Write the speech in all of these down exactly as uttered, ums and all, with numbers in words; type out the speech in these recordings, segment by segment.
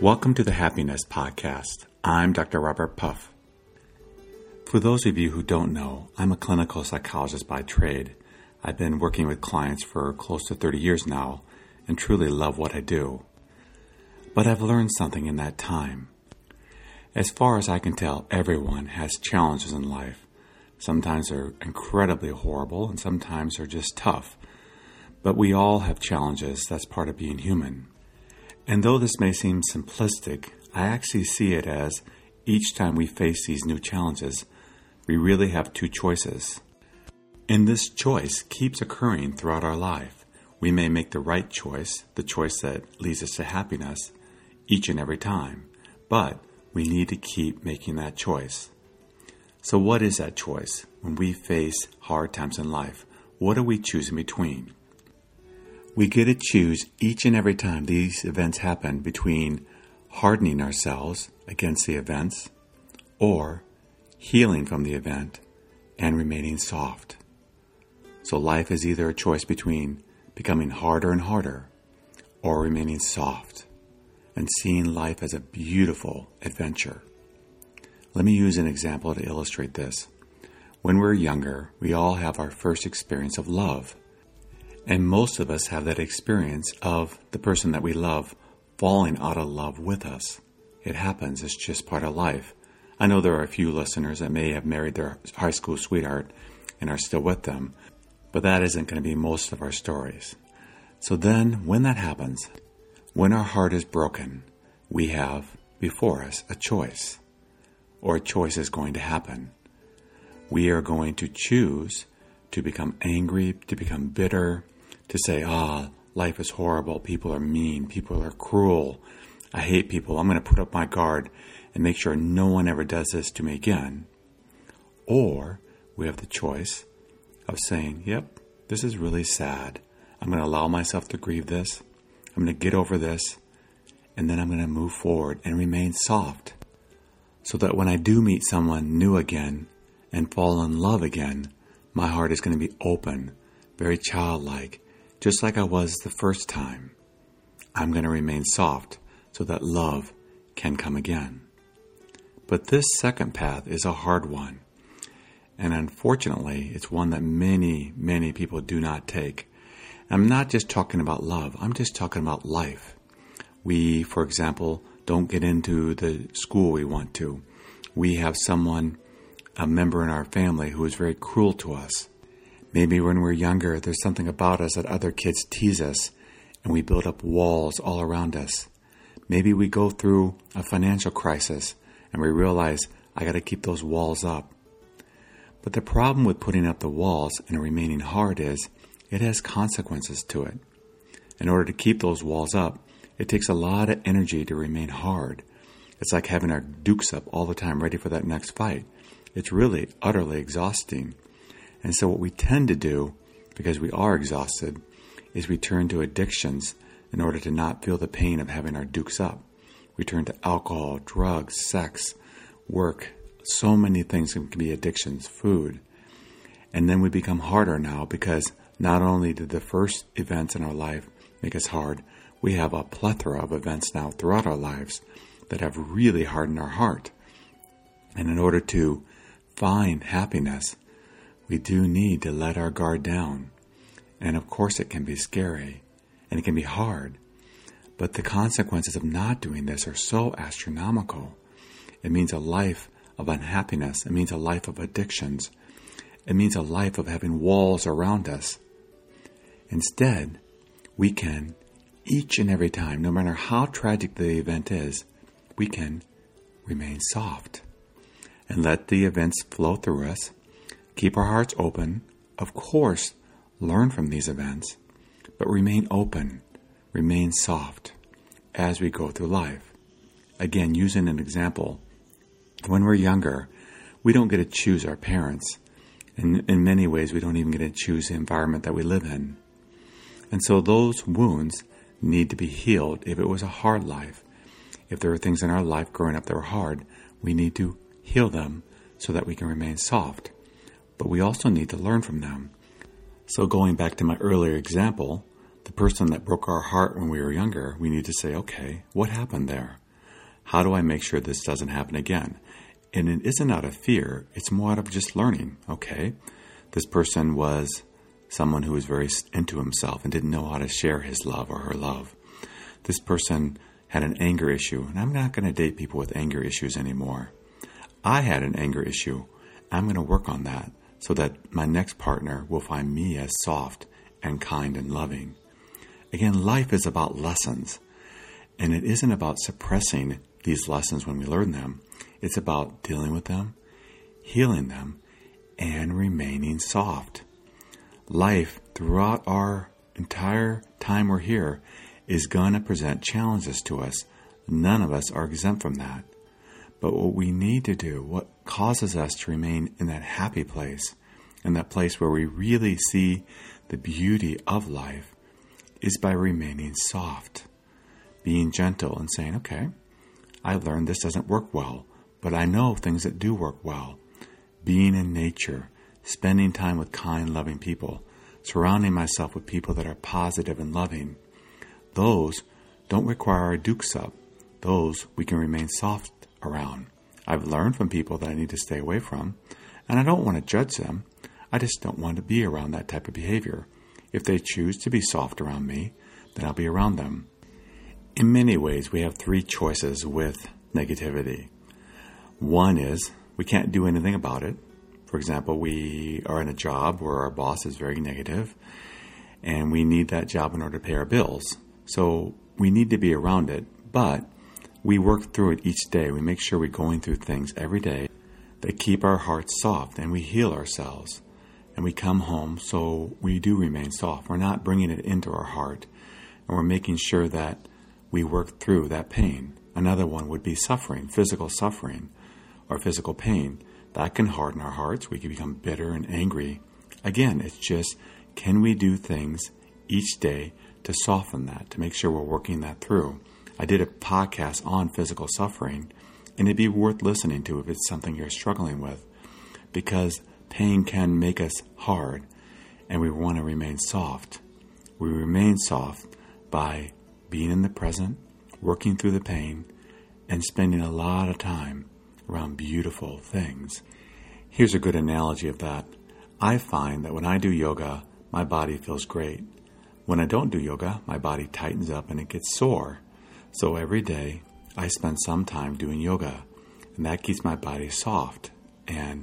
Welcome to the Happiness Podcast. I'm Doctor Robert Puff. For those of you who don't know, I'm a clinical psychologist by trade. I've been working with clients for close to thirty years now and truly love what I do. But I've learned something in that time. As far as I can tell, everyone has challenges in life. Sometimes they're incredibly horrible and sometimes they're just tough. But we all have challenges. That's part of being human. And though this may seem simplistic, I actually see it as each time we face these new challenges, we really have two choices. And this choice keeps occurring throughout our life. We may make the right choice, the choice that leads us to happiness, each and every time. But we need to keep making that choice. So what is that choice? When we face hard times in life, what do we choose in between? We get to choose each and every time these events happen between hardening ourselves against the events or healing from the event and remaining soft. So life is either a choice between becoming harder and harder or remaining soft and seeing life as a beautiful adventure. Let me use an example to illustrate this. When we're younger, we all have our first experience of love. And most of us have that experience of the person that we love falling out of love with us. It happens. It's just part of life. I know there are a few listeners that may have married their high school sweetheart and are still with them, but that isn't going to be most of our stories. So then, when that happens, when our heart is broken, we have before us a choice, or a choice is going to happen. We are going to choose to become angry, to become bitter, to say, ah, oh, life is horrible, people are mean, people are cruel, I hate people, I'm going to put up my guard and make sure no one ever does this to me again. Or we have the choice of saying, yep, this is really sad. I'm going to allow myself to grieve this. I'm going to get over this. And then I'm going to move forward and remain soft. So that when I do meet someone new again and fall in love again, my heart is going to be open, very childlike, just like I was the first time. I'm going to remain soft so that love can come again. But this second path is a hard one. And unfortunately, it's one that many, many people do not take. I'm not just talking about love. I'm just talking about life. We, for example, don't get into the school we want to. We have someone, a member in our family, who is very cruel to us. Maybe when we're younger, there's something about us that other kids tease us, and we build up walls all around us. Maybe we go through a financial crisis, and we realize, I got to keep those walls up. But the problem with putting up the walls and remaining hard is, it has consequences to it. In order to keep those walls up, it takes a lot of energy to remain hard. It's like having our dukes up all the time, ready for that next fight. It's really utterly exhausting. And so what we tend to do, because we are exhausted, is we turn to addictions in order to not feel the pain of having our dukes up. We turn to alcohol, drugs, sex, work. So many things can be addictions, food. And then we become harder now because not only did the first events in our life make us hard, we have a plethora of events now throughout our lives that have really hardened our heart. And in order to find happiness, we do need to let our guard down. And of course it can be scary and it can be hard. But the consequences of not doing this are so astronomical. It means a life of unhappiness. It means a life of addictions. It means a life of having walls around us. Instead, we can, each and every time, no matter how tragic the event is, we can remain soft and let the events flow through us. Keep our hearts open, of course, learn from these events, but remain open, remain soft as we go through life. Again, using an example, when we're younger, we don't get to choose our parents. In, in many ways, we don't even get to choose the environment that we live in. And so those wounds need to be healed if it was a hard life. If there were things in our life growing up that were hard, we need to heal them so that we can remain soft. But we also need to learn from them. So going back to my earlier example, the person that broke our heart when we were younger, we need to say, okay, what happened there? How do I make sure this doesn't happen again? And it isn't out of fear. It's more out of just learning. Okay, this person was someone who was very into himself and didn't know how to share his love or her love. This person had an anger issue, and I'm not going to date people with anger issues anymore. I had an anger issue. I'm going to work on that so that my next partner will find me as soft and kind and loving. Again, life is about lessons, and it isn't about suppressing these lessons when we learn them. It's about dealing with them, healing them, and remaining soft. Life, throughout our entire time we're here, is going to present challenges to us. None of us are exempt from that. But what we need to do, what causes us to remain in that happy place, in that place where we really see the beauty of life, is by remaining soft, being gentle and saying, okay, I've learned this doesn't work well, but I know things that do work well. Being in nature, spending time with kind, loving people, surrounding myself with people that are positive and loving. Those don't require our dukes up. Those we can remain soft around. I've learned from people that I need to stay away from, and I don't want to judge them. I just don't want to be around that type of behavior. If they choose to be soft around me, then I'll be around them. In many ways, we have three choices with negativity. One is we can't do anything about it. For example, we are in a job where our boss is very negative, and we need that job in order to pay our bills. So we need to be around it, but we work through it each day. We make sure we're going through things every day that keep our hearts soft, and we heal ourselves. And we come home so we do remain soft. We're not bringing it into our heart, and we're making sure that we work through that pain. Another one would be suffering, physical suffering or physical pain. That can harden our hearts. We can become bitter and angry. Again, it's just, can we do things each day to soften that, to make sure we're working that through? I did a podcast on physical suffering, and it'd be worth listening to if it's something you're struggling with, because pain can make us hard, and we want to remain soft. We remain soft by being in the present, working through the pain, and spending a lot of time around beautiful things. Here's a good analogy of that. I find that when I do yoga, my body feels great. When I don't do yoga, my body tightens up and it gets sore. So every day, I spend some time doing yoga, and that keeps my body soft and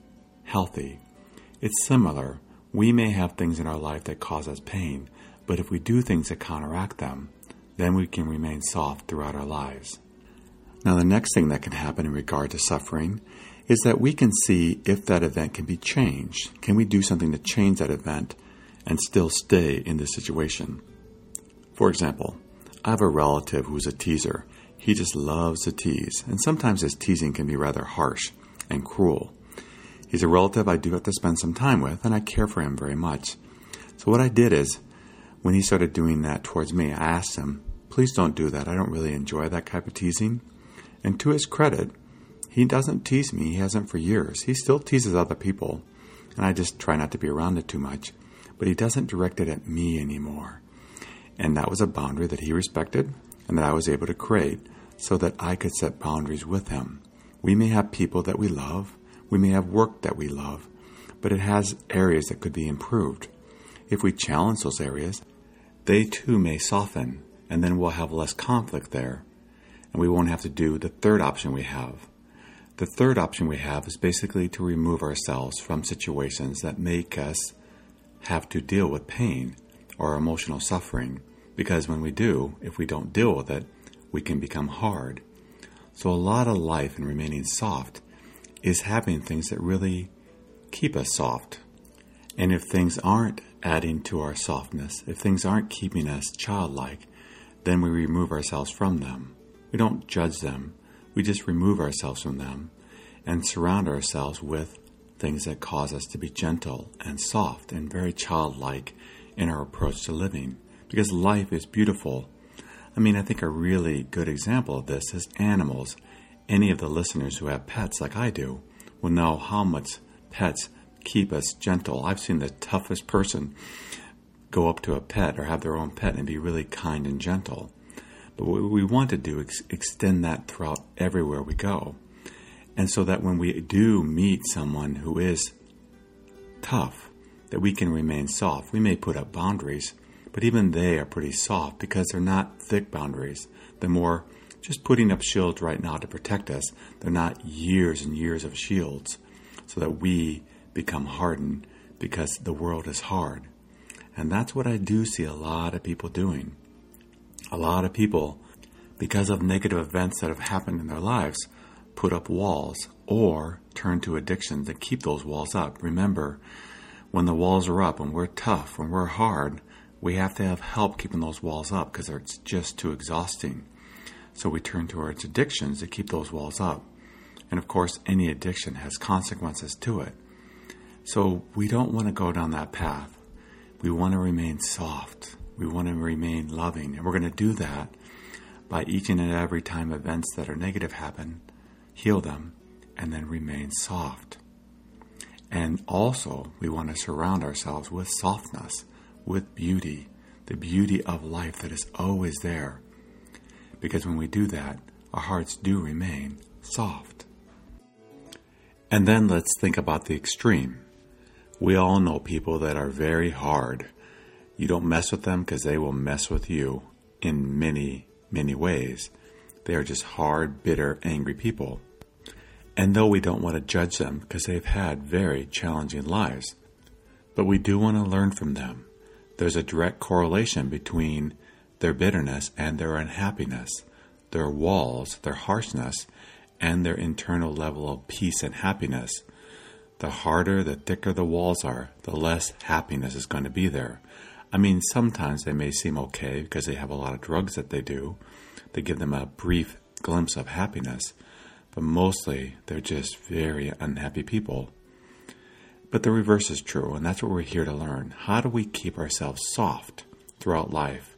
healthy. It's similar. We may have things in our life that cause us pain, but if we do things that counteract them, then we can remain soft throughout our lives. Now, the next thing that can happen in regard to suffering is that we can see if that event can be changed. Can we do something to change that event and still stay in the situation? For example, I have a relative who's a teaser. He just loves to tease, and sometimes his teasing can be rather harsh and cruel. He's a relative I do have to spend some time with, and I care for him very much. So what I did is, when he started doing that towards me, I asked him, please don't do that. I don't really enjoy that type of teasing. And to his credit, he doesn't tease me. He hasn't for years. He still teases other people, and I just try not to be around it too much. But he doesn't direct it at me anymore. And that was a boundary that he respected and that I was able to create so that I could set boundaries with him. We may have people that we love. We may have work that we love, but it has areas that could be improved. If we challenge those areas, they too may soften, and then we'll have less conflict there. And we won't have to do the third option we have. The third option we have is basically to remove ourselves from situations that make us have to deal with pain or emotional suffering. Because when we do, if we don't deal with it, we can become hard. So a lot of life in remaining soft is having things that really keep us soft. And if things aren't adding to our softness, if things aren't keeping us childlike, then we remove ourselves from them. We don't judge them. We just remove ourselves from them and surround ourselves with things that cause us to be gentle and soft and very childlike in our approach to living. Because life is beautiful. I mean, I think a really good example of this is animals. Any of the listeners who have pets like I do will know how much pets keep us gentle. I've seen the toughest person go up to a pet or have their own pet and be really kind and gentle. But what we want to do is extend that throughout everywhere we go. And so that when we do meet someone who is tough, that we can remain soft. We may put up boundaries, but even they are pretty soft because they're not thick boundaries. They're more just putting up shields right now to protect us. They're not years and years of shields so that we become hardened because the world is hard. And that's what I do see a lot of people doing. A lot of people, because of negative events that have happened in their lives, put up walls or turn to addictions that keep those walls up. Remember, when the walls are up, when we're tough, when we're hard, we have to have help keeping those walls up because it's just too exhausting. So we turn towards addictions to keep those walls up. And of course, any addiction has consequences to it. So we don't want to go down that path. We want to remain soft. We want to remain loving. And we're going to do that by each and every time events that are negative happen, heal them, and then remain soft. And also, we want to surround ourselves with softness, with beauty, the beauty of life that is always there. Because when we do that, our hearts do remain soft. And then let's think about the extreme. We all know people that are very hard. You don't mess with them because they will mess with you in many, many ways. They are just hard, bitter, angry people. And though we don't want to judge them because they've had very challenging lives, but we do want to learn from them. There's a direct correlation between their bitterness and their unhappiness, their walls, their harshness, and their internal level of peace and happiness. The harder, the thicker the walls are, the less happiness is going to be there. I mean, sometimes they may seem okay because they have a lot of drugs that they do. They give them a brief glimpse of happiness. But mostly, they're just very unhappy people. But the reverse is true, and that's what we're here to learn. How do we keep ourselves soft throughout life?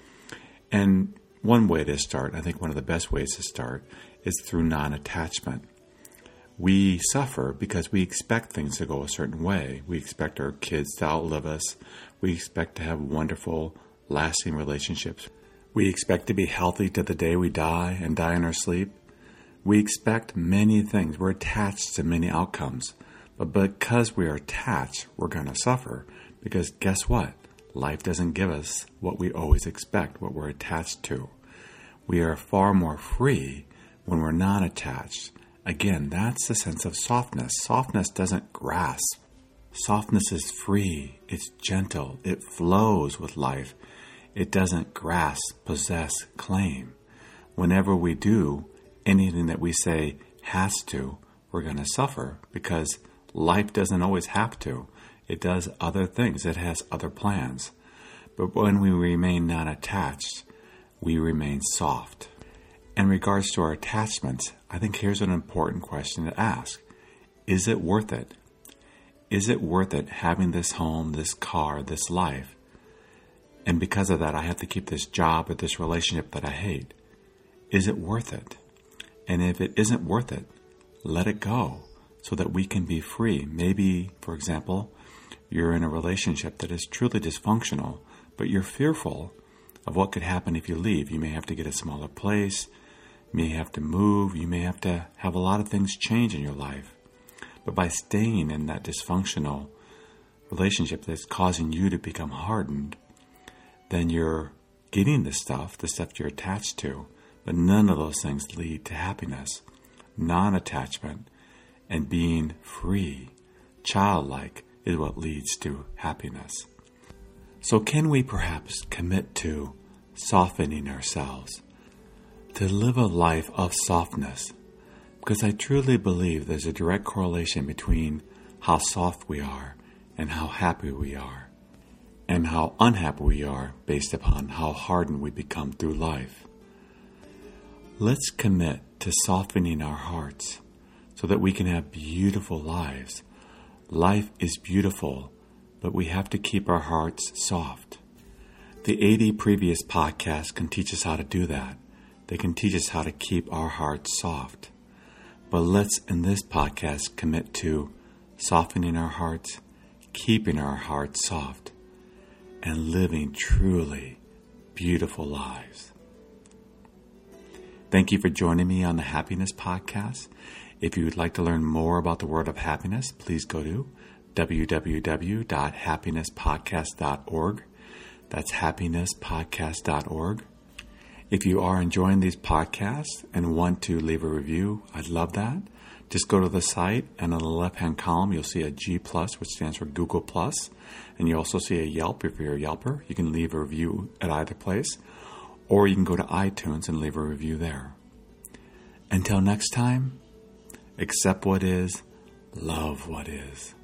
And one way to start, I think one of the best ways to start, is through non-attachment. We suffer because we expect things to go a certain way. We expect our kids to outlive us. We expect to have wonderful, lasting relationships. We expect to be healthy to the day we die and die in our sleep. We expect many things. We're attached to many outcomes. But because we are attached, we're going to suffer. Because guess what? Life doesn't give us what we always expect, what we're attached to. We are far more free when we're not attached. Again, that's the sense of softness. Softness doesn't grasp. Softness is free. It's gentle. It flows with life. It doesn't grasp, possess, claim. Whenever we do, anything that we say has to, we're going to suffer because life doesn't always have to. It does other things. It has other plans. But when we remain not attached, we remain soft. In regards to our attachments, I think here's an important question to ask. Is it worth it? Is it worth it having this home, this car, this life? And because of that, I have to keep this job or this relationship that I hate. Is it worth it? And if it isn't worth it, let it go so that we can be free. Maybe, for example, you're in a relationship that is truly dysfunctional, but you're fearful of what could happen if you leave. You may have to get a smaller place. You may have to move. You may have to have a lot of things change in your life. But by staying in that dysfunctional relationship that's causing you to become hardened, then you're getting the stuff, the stuff you're attached to, but none of those things lead to happiness. Non-attachment and being free, childlike, is what leads to happiness. So can we perhaps commit to softening ourselves, to live a life of softness? Because I truly believe there's a direct correlation between how soft we are and how happy we are, and how unhappy we are based upon how hardened we become through life. Let's commit to softening our hearts so that we can have beautiful lives. Life is beautiful, but we have to keep our hearts soft. The eighty previous podcasts can teach us how to do that. They can teach us how to keep our hearts soft. But let's, in this podcast, commit to softening our hearts, keeping our hearts soft, and living truly beautiful lives. Thank you for joining me on the Happiness Podcast. If you would like to learn more about the Word of Happiness, please go to w w w dot happiness podcast dot org. That's happiness podcast dot org. If you are enjoying these podcasts and want to leave a review, I'd love that. Just go to the site, and on the left-hand column, you'll see a G plus, which stands for Google plus, and you also see a Yelp. If you're a Yelper, you can leave a review at either place, or you can go to iTunes and leave a review there. Until next time, accept what is, love what is.